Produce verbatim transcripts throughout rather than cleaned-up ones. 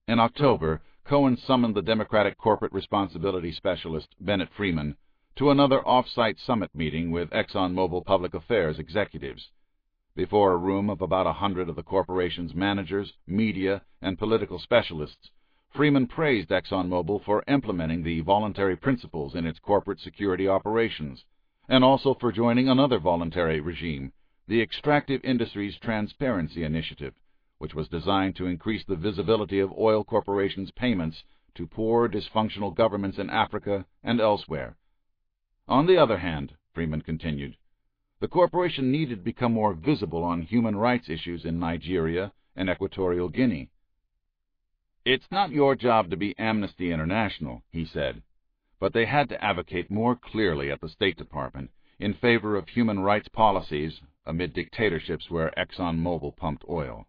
In October, Cohen summoned the Democratic corporate responsibility specialist, Bennett Freeman, to another off-site summit meeting with ExxonMobil public affairs executives. Before a room of about a hundred of the corporation's managers, media, and political specialists, Freeman praised ExxonMobil for implementing the voluntary principles in its corporate security operations, and also for joining another voluntary regime, the Extractive Industries Transparency Initiative, which was designed to increase the visibility of oil corporations' payments to poor, dysfunctional governments in Africa and elsewhere. On the other hand, Freeman continued, the corporation needed to become more visible on human rights issues in Nigeria and Equatorial Guinea. It's not your job to be Amnesty International, he said, but they had to advocate more clearly at the State Department in favor of human rights policies amid dictatorships where ExxonMobil pumped oil.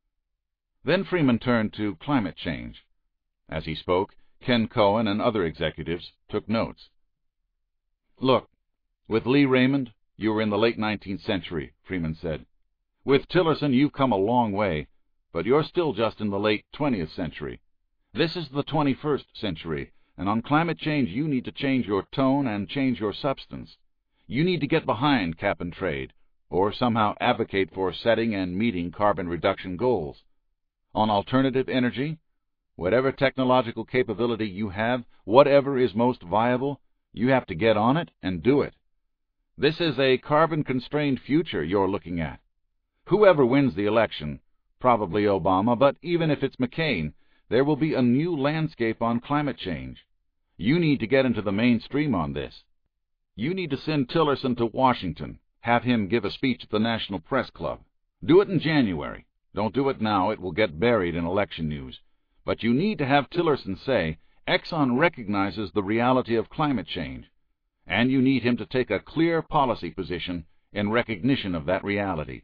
Then Freeman turned to climate change. As he spoke, Ken Cohen and other executives took notes. Look, with Lee Raymond, you were in the late nineteenth century, Freeman said. With Tillerson, you've come a long way, but you're still just in the late twentieth century. This is the twenty-first century, and on climate change you need to change your tone and change your substance. You need to get behind cap and trade, or somehow advocate for setting and meeting carbon reduction goals. On alternative energy, whatever technological capability you have, whatever is most viable, you have to get on it and do it. This is a carbon-constrained future you're looking at. Whoever wins the election, probably Obama, but even if it's McCain, there will be a new landscape on climate change. You need to get into the mainstream on this. You need to send Tillerson to Washington, have him give a speech at the National Press Club. Do it in January. Don't do it now, it will get buried in election news. But you need to have Tillerson say, Exxon recognizes the reality of climate change, and you need him to take a clear policy position in recognition of that reality.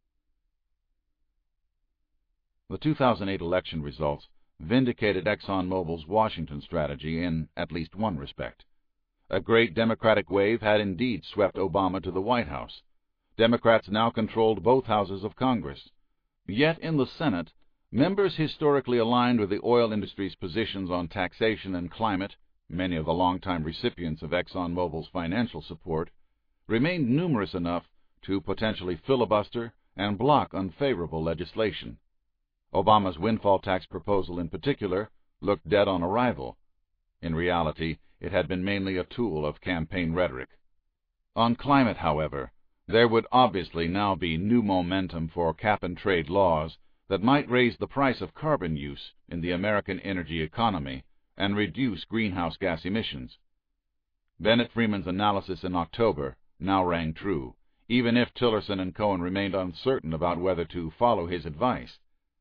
The two thousand eight election results vindicated ExxonMobil's Washington strategy in at least one respect. A great Democratic wave had indeed swept Obama to the White House. Democrats now controlled both houses of Congress. Yet in the Senate, members historically aligned with the oil industry's positions on taxation and climate, many of the longtime recipients of ExxonMobil's financial support, remained numerous enough to potentially filibuster and block unfavorable legislation. Obama's windfall tax proposal in particular looked dead on arrival. In reality, it had been mainly a tool of campaign rhetoric. On climate, however, there would obviously now be new momentum for cap-and-trade laws that might raise the price of carbon use in the American energy economy and reduce greenhouse gas emissions. Bennett Freeman's analysis in October now rang true, even if Tillerson and Cohen remained uncertain about whether to follow his advice.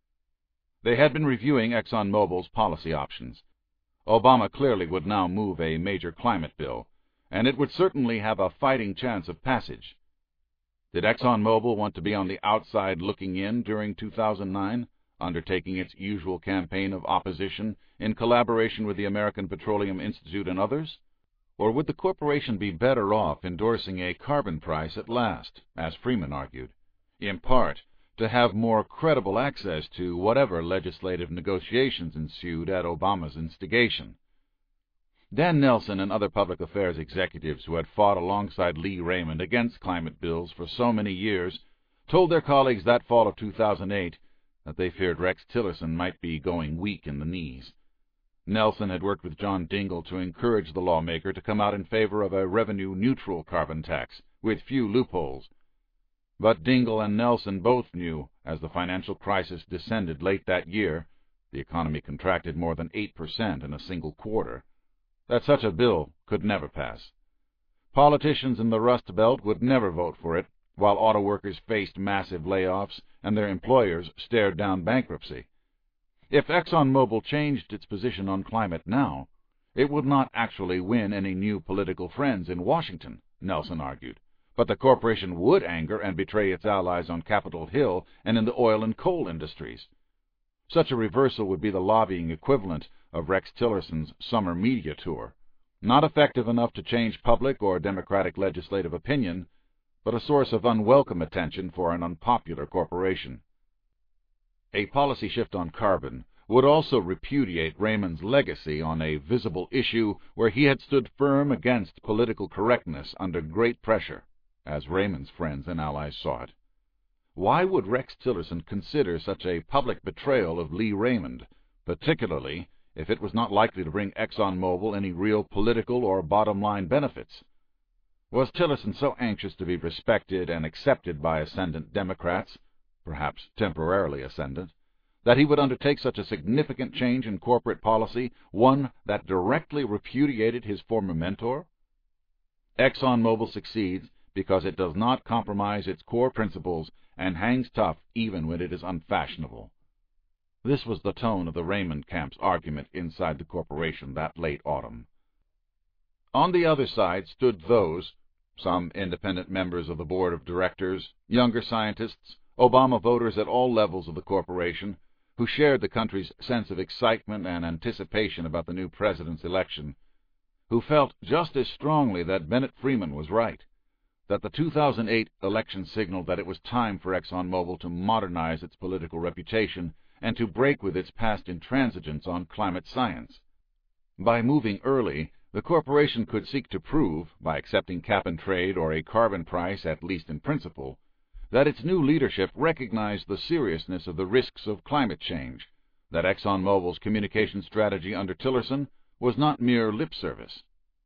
They had been reviewing ExxonMobil's policy options. Obama clearly would now move a major climate bill, and it would certainly have a fighting chance of passage. Did ExxonMobil want to be on the outside looking in during two thousand nine, undertaking its usual campaign of opposition in collaboration with the American Petroleum Institute and others? Or would the corporation be better off endorsing a carbon price at last, as Freeman argued, in part to have more credible access to whatever legislative negotiations ensued at Obama's instigation? Dan Nelson and other public affairs executives who had fought alongside Lee Raymond against climate bills for so many years told their colleagues that fall of two thousand eight that they feared Rex Tillerson might be going weak in the knees. Nelson had worked with John Dingell to encourage the lawmaker to come out in favor of a revenue-neutral carbon tax with few loopholes. But Dingell and Nelson both knew, as the financial crisis descended late that year, the economy contracted more than eight percent in a single quarter, that such a bill could never pass. Politicians in the Rust Belt would never vote for it, while auto workers faced massive layoffs and their employers stared down bankruptcy. If ExxonMobil changed its position on climate now, it would not actually win any new political friends in Washington, Nelson argued, but the corporation would anger and betray its allies on Capitol Hill and in the oil and coal industries. Such a reversal would be the lobbying equivalent of Rex Tillerson's summer media tour, not effective enough to change public or Democratic legislative opinion, but a source of unwelcome attention for an unpopular corporation. A policy shift on carbon would also repudiate Raymond's legacy on a visible issue where he had stood firm against political correctness under great pressure, as Raymond's friends and allies saw it. Why would Rex Tillerson consider such a public betrayal of Lee Raymond, particularly if it was not likely to bring ExxonMobil any real political or bottom-line benefits? Was Tillerson so anxious to be respected and accepted by ascendant Democrats, perhaps temporarily ascendant, that he would undertake such a significant change in corporate policy, one that directly repudiated his former mentor? ExxonMobil succeeds because it does not compromise its core principles and hangs tough even when it is unfashionable. This was the tone of the Raymond camp's argument inside the corporation that late autumn. On the other side stood those, some independent members of the board of directors, younger scientists, Obama voters at all levels of the corporation, who shared the country's sense of excitement and anticipation about the new president's election, who felt just as strongly that Bennett Freeman was right, that the two thousand eight election signaled that it was time for ExxonMobil to modernize its political reputation and to break with its past intransigence on climate science. By moving early, the corporation could seek to prove, by accepting cap-and-trade or a carbon price at least in principle, that its new leadership recognized the seriousness of the risks of climate change, that ExxonMobil's communication strategy under Tillerson was not mere lip service.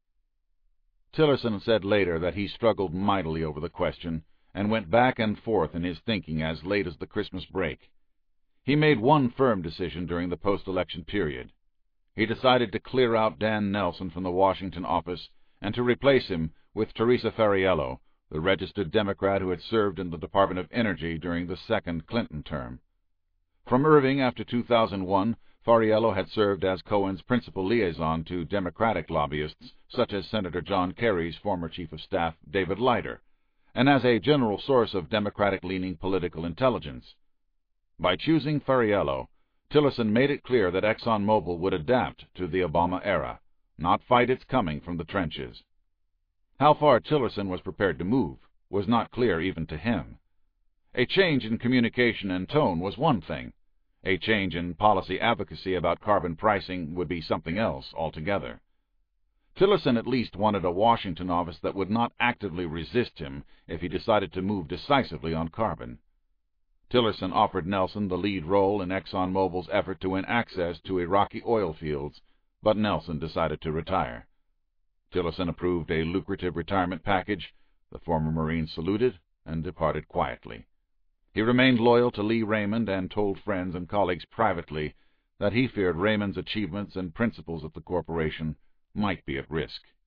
Tillerson said later that he struggled mightily over the question and went back and forth in his thinking as late as the Christmas break. He made one firm decision during the post-election period. He decided to clear out Dan Nelson from the Washington office and to replace him with Teresa Fariello, the registered Democrat who had served in the Department of Energy during the second Clinton term. From Irving after two thousand one, Fariello had served as Cohen's principal liaison to Democratic lobbyists, such as Senator John Kerry's former chief of staff, David Leiter, and as a general source of Democratic-leaning political intelligence. By choosing Fariello, Tillerson made it clear that ExxonMobil would adapt to the Obama era, not fight its coming from the trenches. How far Tillerson was prepared to move was not clear even to him. A change in communication and tone was one thing. A change in policy advocacy about carbon pricing would be something else altogether. Tillerson at least wanted a Washington office that would not actively resist him if he decided to move decisively on carbon. Tillerson offered Nelson the lead role in ExxonMobil's effort to win access to Iraqi oil fields, but Nelson decided to retire. Tillerson approved a lucrative retirement package. The former Marine saluted and departed quietly. He remained loyal to Lee Raymond and told friends and colleagues privately that he feared Raymond's achievements and principles at the corporation might be at risk.